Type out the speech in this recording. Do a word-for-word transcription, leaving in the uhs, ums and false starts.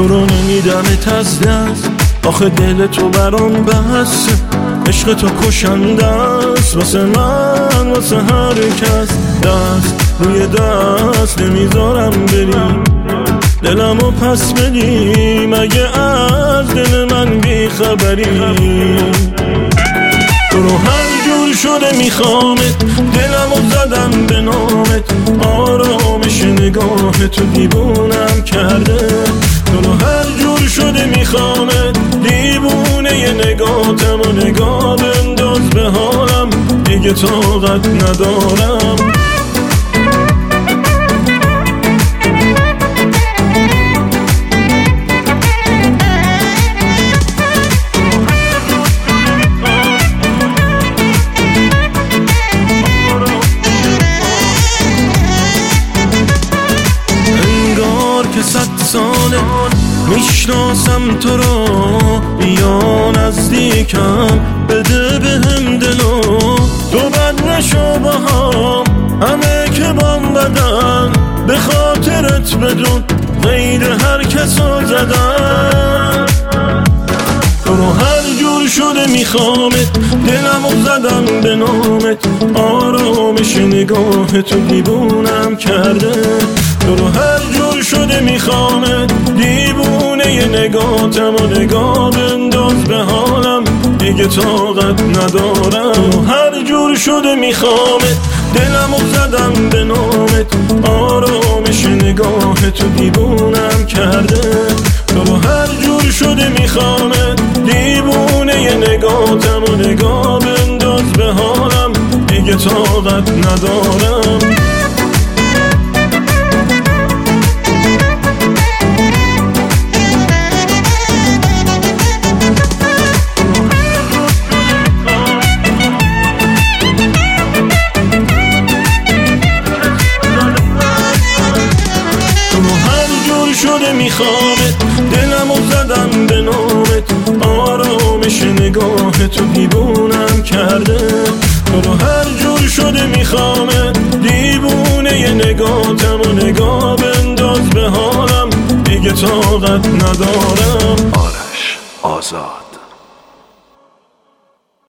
تو رو نمیدمت از دست، آخه دل تو برام بسته. عشق تو کشنده است واسه من، واسه هر کس. دست روی دست نمیذارم بری، دلمو پس بدی مگه از دل من بیخبری. تو رو هر جور شده میخوامت، دلمو زدم به نامت. آرامش نگاه تو دیوونم کرده. تو رو هر جور شده میخوامت، دیوونه ی نگاهتم و نگاه بنداز به حالم. دیگه طاقت ندارم. که صد ساله میشناسم تو رو، یا نزدیکم بده بهم دلو. تو بد نشو با هم، همه که بام بدن، به خاطرت بدون غیر هر کسو زدن. تو رو هر جور شده میخوامت، دلمو زدم به نامت. آرامش نگاه تو دیوونم کرده. تو رو هر جور شده میخوامت، دیوونه ی نگاهتم و نگاه بنداز به حالم. دیگه طاقت ندارم. هر جور شده میخوامت، دلمو زدم به نامت. آرامش نگاه تو دیوونم کرده. تو رو هر جور شده میخوامت، دیوونه ی نگاهتم و نگاه بنداز به حالم. دیگه طاقت ندارم. شده میخوامت، دلمو زدم به نامت. آرامش نگاه تو دیوونم کرده. تو رو هر جور شده میخوامت، دیوونه ی نگاهتم و نگاه بنداز به حالم. دیگه طاقت ندارم. آرش آزاد.